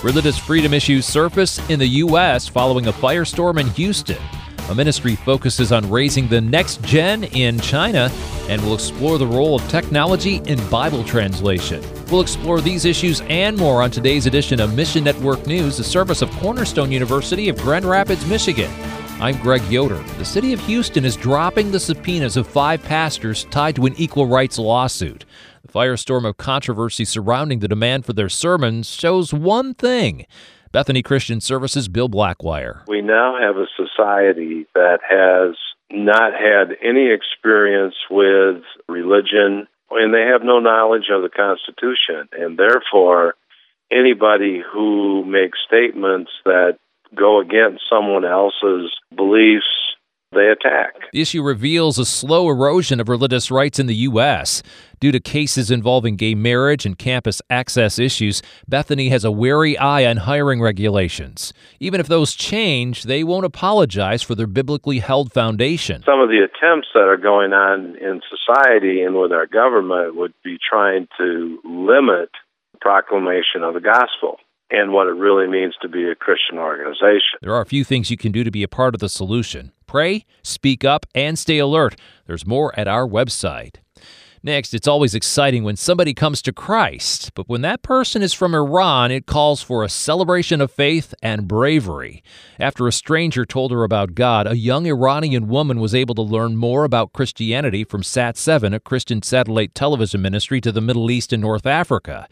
Religious freedom issues surface in the U.S. following a firestorm in Houston. A ministry focuses on raising the next gen in China and will explore the role of technology in Bible translation. We'll explore these issues and more on today's edition of Mission Network News, the service of Cornerstone University of Grand Rapids, Michigan. I'm Greg Yoder. The city of Houston is dropping the subpoenas of 5 pastors tied to an equal rights lawsuit. The firestorm of controversy surrounding the demand for their sermons shows one thing. Bethany Christian Services' Bill Blackwire. We now have a society that has not had any experience with religion, and they have no knowledge of the Constitution. And therefore, anybody who makes statements that go against someone else's beliefs, they attack. The issue reveals a slow erosion of religious rights in the U.S. Due to cases involving gay marriage and campus access issues, Bethany has a wary eye on hiring regulations. Even if those change, they won't apologize for their biblically held foundation. Some of the attempts that are going on in society and with our government would be trying to limit the proclamation of the gospel and what it really means to be a Christian organization. There are a few things you can do to be a part of the solution. Pray, speak up, and stay alert. There's more at our website. Next, it's always exciting when somebody comes to Christ, but when that person is from Iran, it calls for a celebration of faith and bravery. After a stranger told her about God, a young Iranian woman was able to learn more about Christianity from Sat7, a Christian satellite television ministry to the Middle East and North Africa.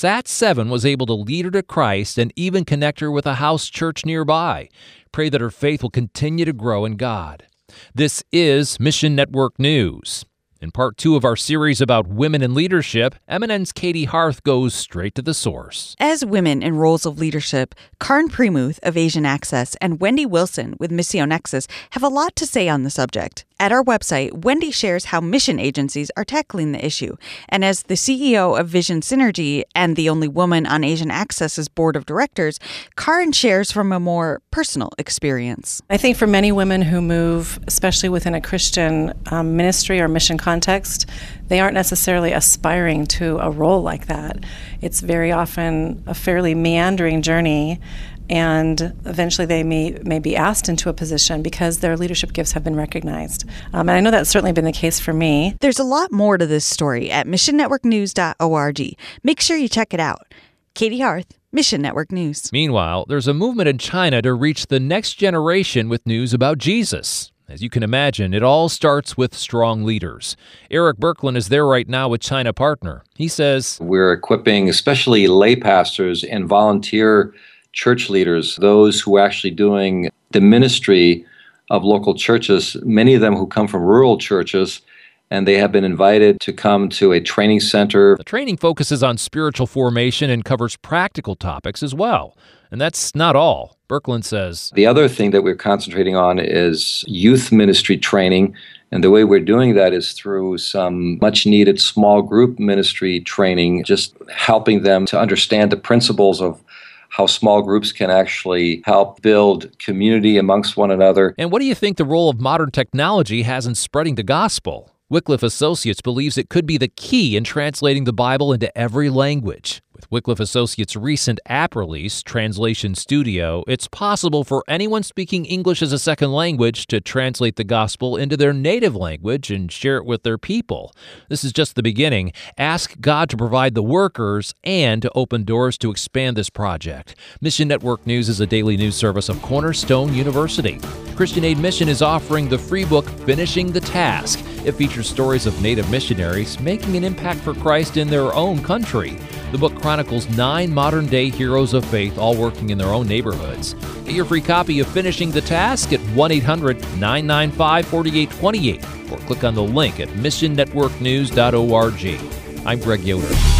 Sat7 was able to lead her to Christ and even connect her with a house church nearby. Pray that her faith will continue to grow in God. This is Mission Network News. In part 2 of our series about women in leadership, MNN's Katie Harth goes straight to the source. As women in roles of leadership, Karen Premuth of Asian Access and Wendy Wilson with Missio Nexus have a lot to say on the subject. At our website, Wendy shares how mission agencies are tackling the issue. And as the CEO of Vision Synergy and the only woman on Asian Access's board of directors, Karen shares from a more personal experience. I think for many women who move, especially within a Christian ministry or mission context, they aren't necessarily aspiring to a role like that. It's very often a fairly meandering journey, and eventually they may be asked into a position because their leadership gifts have been recognized. And I know that's certainly been the case for me. There's a lot more to this story at missionnetworknews.org. Make sure you check it out. Katie Harth, Mission Network News. Meanwhile, there's a movement in China to reach the next generation with news about Jesus. As you can imagine, it all starts with strong leaders. Eric Berkland is there right now with China Partner. He says, we're equipping especially lay pastors and volunteer church leaders, those who are actually doing the ministry of local churches, many of them who come from rural churches, and they have been invited to come to a training center. The training focuses on spiritual formation and covers practical topics as well. And that's not all. Berkland says, the other thing that we're concentrating on is youth ministry training. And the way we're doing that is through some much-needed small group ministry training, just helping them to understand the principles of how small groups can actually help build community amongst one another. And what do you think the role of modern technology has in spreading the gospel? Wycliffe Associates believes it could be the key in translating the Bible into every language. With Wycliffe Associates' recent app release, Translation Studio, it's possible for anyone speaking English as a second language to translate the gospel into their native language and share it with their people. This is just the beginning. Ask God to provide the workers and to open doors to expand this project. Mission Network News is a daily news service of Cornerstone University. Christian Aid Mission is offering the free book, Finishing the Task. It features stories of Native missionaries making an impact for Christ in their own country. The book chronicles 9 modern-day heroes of faith, all working in their own neighborhoods. Get your free copy of Finishing the Task at 1-800-995-4828 or click on the link at missionnetworknews.org. I'm Greg Yoder.